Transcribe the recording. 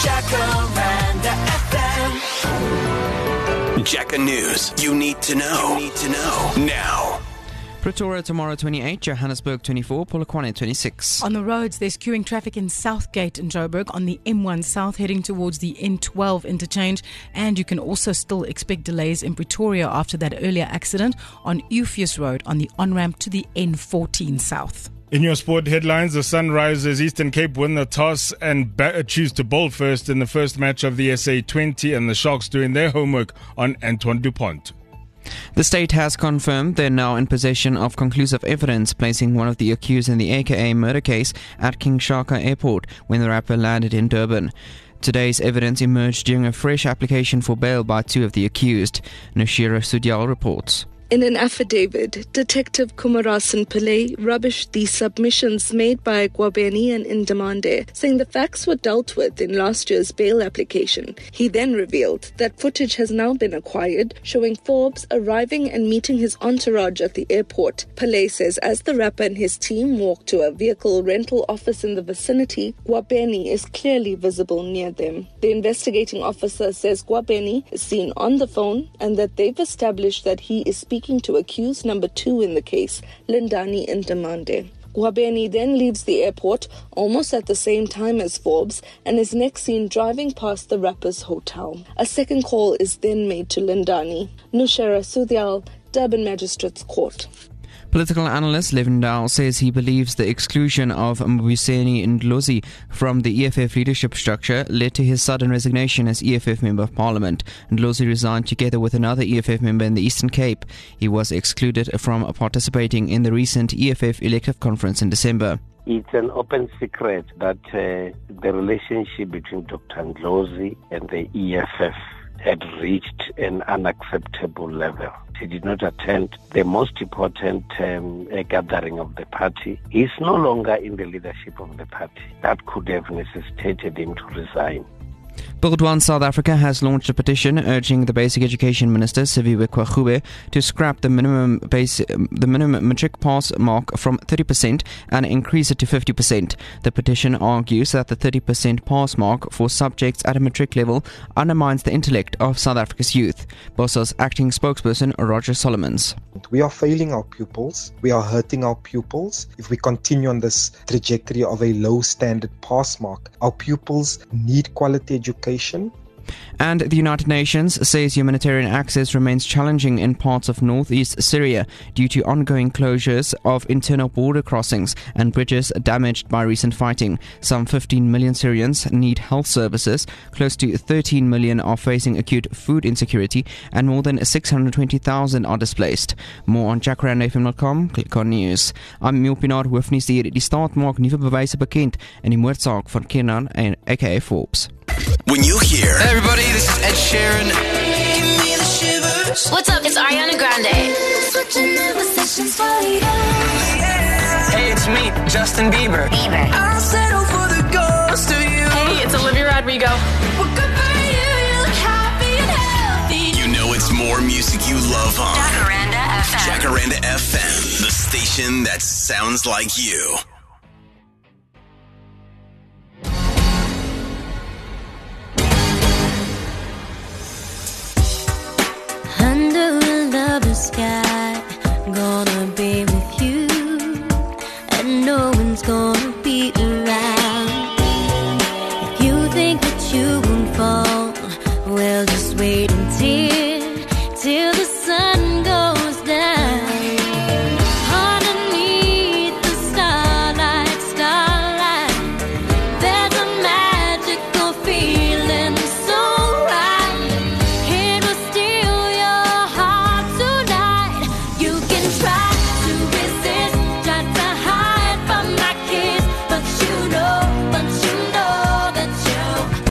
Jacaranda FM. Jacka News. You need to know. Now. Pretoria tomorrow 28, Johannesburg 24, Polokwane 26. On the roads, there's queuing traffic in Southgate and Joburg on the M1 South heading towards the N12 interchange, and you can also still expect delays in Pretoria after that earlier accident on Euphues Road on the on-ramp to the N14 South. In your sport headlines, the Sunrisers Eastern Cape win the toss and choose to bowl first in the first match of the SA20, and the Sharks doing their homework on Antoine Dupont. The state has confirmed they're now in possession of conclusive evidence, placing one of the accused in the AKA murder case at King Shaka Airport when the rapper landed in Durban. Today's evidence emerged during a fresh application for bail by two of the accused. Nushira Sudyal reports. In an affidavit, Detective Kumarasan Pillay rubbished the submissions made by Gwabeni and Indemande, saying the facts were dealt with in last year's bail application. He then revealed that footage has now been acquired, showing Forbes arriving and meeting his entourage at the airport. Pillay says as the rapper and his team walk to a vehicle rental office in the vicinity, Gwabeni is clearly visible near them. The investigating officer says Gwabeni is seen on the phone and that they've established that he is speaking to accused number 2 in the case, Lindani Indemande. Gwabeni then leaves the airport almost at the same time as Forbes and is next seen driving past the rapper's hotel. A second call is then made to Lindani. Nushara Sudyal, Durban Magistrates Court. Political analyst Levin Dow says he believes the exclusion of Mbuyiseni Ndlozi from the EFF leadership structure led to his sudden resignation as EFF Member of Parliament. Ndlozi resigned together with another EFF member in the Eastern Cape. He was excluded from participating in the recent EFF elective conference in December. It's an open secret that the relationship between Dr. Ndlozi and the EFF had reached an unacceptable level. He did not attend the most important gathering of the party. He's no longer in the leadership of the party. That could have necessitated him to resign. Bildwan South Africa has launched a petition urging the Basic Education Minister, Siviwe Kwagube, to scrap the minimum matric pass mark from 30% and increase it to 50%. The petition argues that the 30% pass mark for subjects at a matric level undermines the intellect of South Africa's youth. BOSA's acting spokesperson, Roger Solomons. We are failing our pupils. We are hurting our pupils. If we continue on this trajectory of a low standard pass mark, our pupils need quality education. And the United Nations says humanitarian access remains challenging in parts of northeast Syria due to ongoing closures of internal border crossings and bridges damaged by recent fighting. Some 15 million Syrians need health services, close to 13 million are facing acute food insecurity, and more than 620,000 are displaced. More on jacarandafm.com, click on news. I'm Emil Pinaar, hoofnuus hier. Die staat maak nuwe bewyse bekend in die moordsaak van Kenan en aka Forbes. When you hear... Hey everybody, this is Ed Sheeran. Give me the shivers. What's up? It's Ariana Grande. Hey, it's me, Justin Bieber. I'll settle for the ghost of you. Hey, it's Olivia Rodrigo. Well, good for you, you look happy and healthy. You know it's more music you love on Jacaranda FM. Jacaranda FM, the station that sounds like you. Under a lover's sky, gonna be with you, and no one's gonna be around. If you think that you won't fall